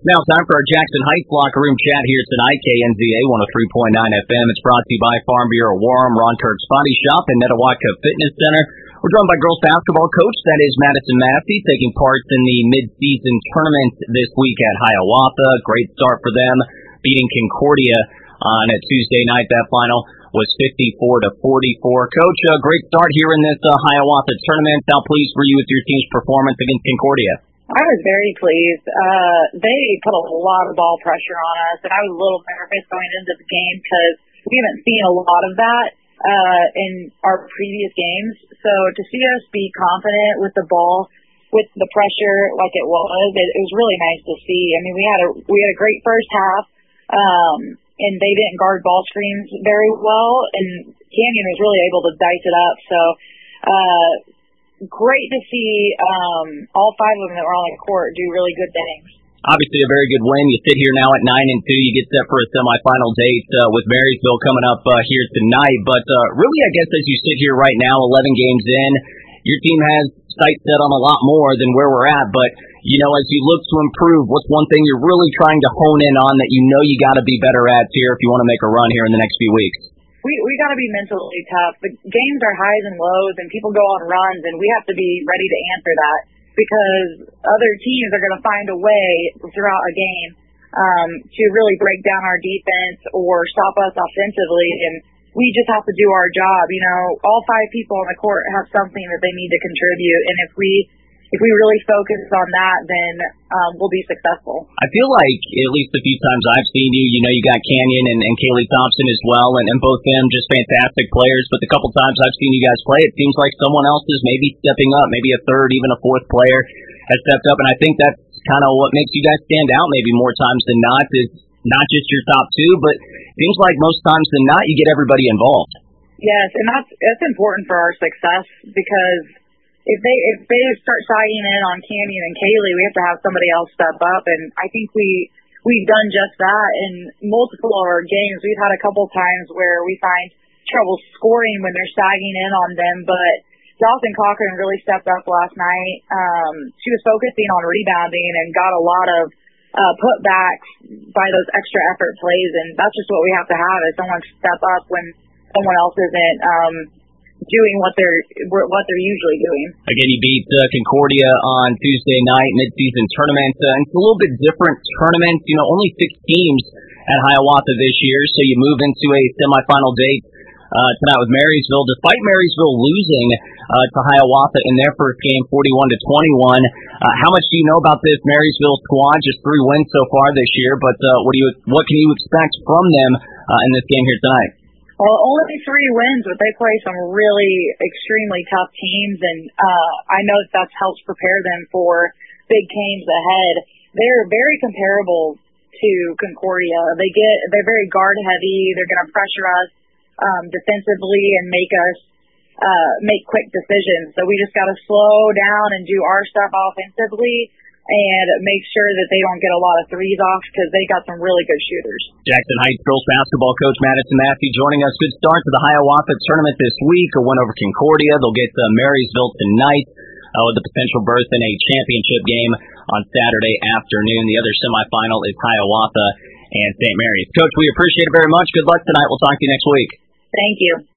Now time for our Jackson Heights locker room chat here tonight, KNZA 103.9 FM. It's brought to you by Farm Bureau Warren, Ron Kirk's Body Shop, and Netawaka Fitness Center. We're joined by girls basketball coach, that is Madison Massey, taking part in the mid-season tournament this week at Hiawatha. Great start for them, beating Concordia on a Tuesday night. That final was 54-44. Coach, a great start here in this Hiawatha tournament. How pleased were you with your team's performance against Concordia? I was very pleased. They put a lot of ball pressure on us, and I was a little nervous going into the game because we haven't seen a lot of that in our previous games. So to see us be confident with the ball, with the pressure like it was really nice to see. I mean, we had a great first half, and they didn't guard ball screens very well, and Canyon was really able to dice it up. So great to see all five of them that were on the court do really good things. Obviously a very good win. You sit here now at 9-2. You get set for a semifinal date with Marysville coming up here tonight. But really, I guess as you sit here right now, 11 games in, your team has sights set on a lot more than where we're at. But, you know, as you look to improve, what's one thing you're really trying to hone in on that you know you got to be better at here if you want to make a run here in the next few weeks? We got to be mentally tough. The games are highs and lows, and people go on runs, and we have to be ready to answer that because other teams are going to find a way throughout a game to really break down our defense or stop us offensively, and we just have to do our job. You know, all five people on the court have something that they need to contribute, and if we really focus on that, then we'll be successful. I feel like, at least a few times I've seen you, you know, you got Canyon and Kaylee Thompson as well, and both them just fantastic players, but the couple times I've seen you guys play, it seems like someone else is maybe stepping up, maybe a third, even a fourth player has stepped up, and I think that's kind of what makes you guys stand out maybe more times than not, is not just your top two, but it seems like most times than not, you get everybody involved. Yes, and that's important for our success because if they start sagging in on Canyon and Kaylee, we have to have somebody else step up, and I think we've done just that in multiple of our games. We've had a couple times where we find trouble scoring when they're sagging in on them, but Dawson Cochran really stepped up last night. She was focusing on rebounding and got a lot of putbacks by those extra effort plays, and that's just what we have to have, is someone step up when someone else isn't doing what they're usually doing. Again, you beat Concordia on Tuesday night, mid-season tournament. And it's a little bit different tournament. You know, only 6 teams at Hiawatha this year, so you move into a semifinal date tonight with Marysville. Despite Marysville losing to Hiawatha in their first game, 41-21, how much do you know about this Marysville squad? Just 3 wins so far this year, but what can you expect from them in this game here tonight? Well, only 3 wins, but they play some really extremely tough teams, and I know that's helped prepare them for big games ahead. They're very comparable to Concordia. They're very guard heavy. They're going to pressure us defensively and make us make quick decisions. So we just got to slow down and do our stuff offensively and make sure that they don't get a lot of threes off because they got some really good shooters. Jackson Heights girls basketball coach Madison Massey joining us. Good start to the Hiawatha tournament this week. A win over Concordia. They'll get to Marysville tonight with the potential berth in a championship game on Saturday afternoon. The other semifinal is Hiawatha and St. Mary's. Coach, we appreciate it very much. Good luck tonight. We'll talk to you next week. Thank you.